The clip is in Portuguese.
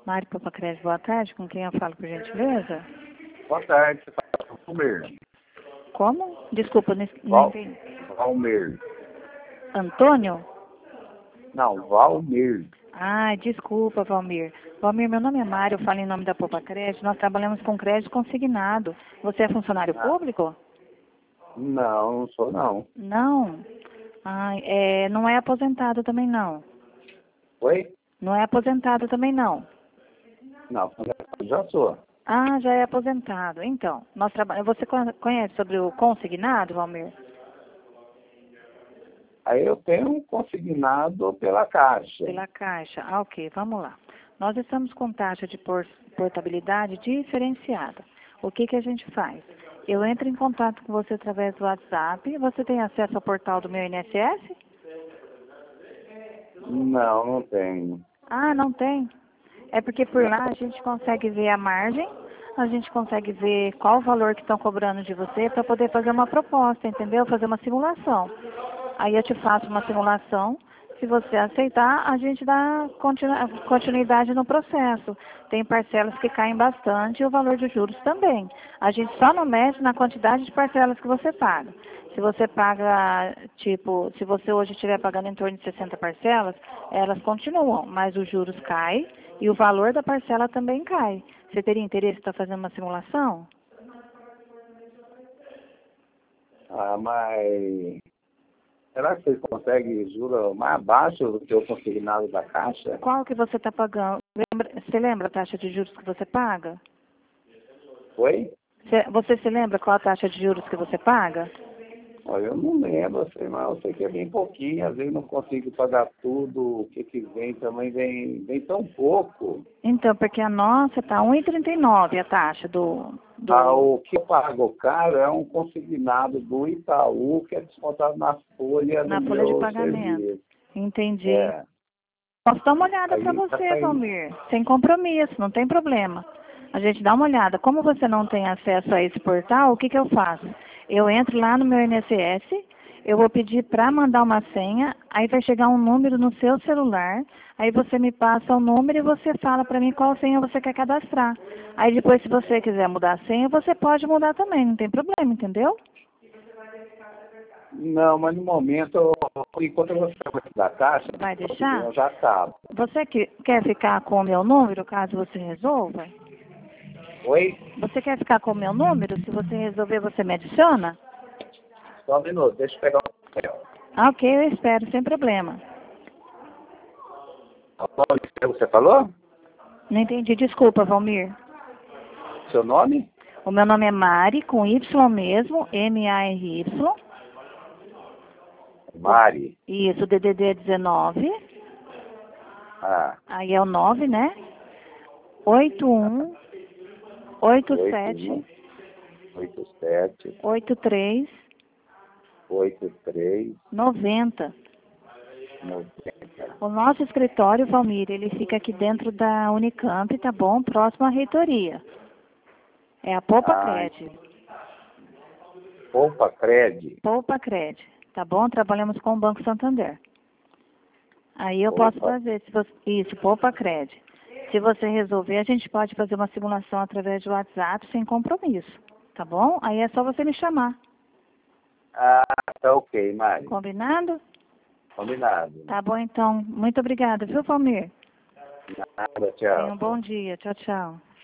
Mário Popacredi, boa tarde. Com quem eu falo, por gentileza? Boa tarde, você fala com o Valmir. Como? Desculpa, não entendi. Valmir. Antônio? Não, Valmir. Ah, desculpa, Valmir. Valmir, meu nome é Mário, eu falo em nome da Popacredi. Nós trabalhamos com crédito consignado. Você é funcionário público? Não sou não. Não. Ah, não é aposentado também não. Oi? Não é aposentado também não. Não, já sou. Ah, já é aposentado. Então, você conhece sobre o consignado, Valmir? Aí eu tenho um consignado pela Caixa. Pela Caixa. Ah, ok, vamos lá. Nós estamos com taxa de portabilidade diferenciada. O que que a gente faz? Eu entro em contato com você através do WhatsApp. Você tem acesso ao portal do meu INSS? Não tenho. Ah, não tem? É porque por lá a gente consegue ver a margem, a gente consegue ver qual o valor que estão cobrando de você para poder fazer uma proposta, entendeu? Fazer uma simulação. Aí eu te faço uma simulação. Se você aceitar, a gente dá continuidade no processo. Tem parcelas que caem bastante e o valor de juros também. A gente só não mexe na quantidade de parcelas que você paga. Se você paga, tipo, se você hoje estiver pagando em torno de 60 parcelas, elas continuam, mas os juros caem e o valor da parcela também cai. Você teria interesse para fazer uma simulação? Ah, mas será que vocês conseguem juros mais baixos do que o consignado da Caixa? Qual que você está pagando? Você lembra a taxa de juros que você paga? Oi? Você se lembra qual a taxa de juros que você paga? Olha, eu não lembro, assim, mas eu sei que é bem pouquinho, às vezes não consigo pagar tudo, o que vem também vem tão pouco. Então, porque a nossa está 1,39 a taxa O que eu pago caro é um consignado do Itaú, que é descontado na folha do na folha de meu pagamento. serviço. Entendi. É, Posso dar uma olhada aí para tá você, saindo. Valmir, sem compromisso, não tem problema. A gente dá uma olhada. Como você não tem acesso a esse portal, o que que eu faço? Eu entro lá no meu INSS, eu vou pedir para mandar uma senha, aí vai chegar um número no seu celular, aí você me passa o número e você fala para mim qual senha você quer cadastrar. Aí depois, se você quiser mudar a senha, você pode mudar também, não tem problema, entendeu? Não, mas no momento, enquanto eu vou ficar da Caixa, Vai deixar? eu já acabo. Você quer ficar com o meu número, caso você resolva? Oi? Você quer ficar com o meu número? Se você resolver, você me adiciona? Só um minuto, deixa eu pegar o papel. Ah, ok, eu espero, sem problema. Qual que você falou? Não entendi, desculpa, Valmir. Seu nome? O meu nome é Mari, com Y mesmo, M-A-R-Y. Mari. Isso, DDD é 19. Ah, Aí é o 9, né? 81 87 87 83 83 90. 90. O nosso escritório, Valmir, ele fica aqui dentro da Unicamp, tá bom? Próximo à reitoria. É a Popacredi. Popacredi. Popacredi, tá bom? Trabalhamos com o Banco Santander. Aí eu posso fazer, isso, Popacredi. Se você resolver, a gente pode fazer uma simulação através do WhatsApp sem compromisso, tá bom? Aí é só você me chamar. Ah, tá ok, Mari. Combinado? Combinado. Tá bom, então. Muito obrigada, viu, Valmir? Nada, tchau. Tenha um bom dia. Tchau, tchau.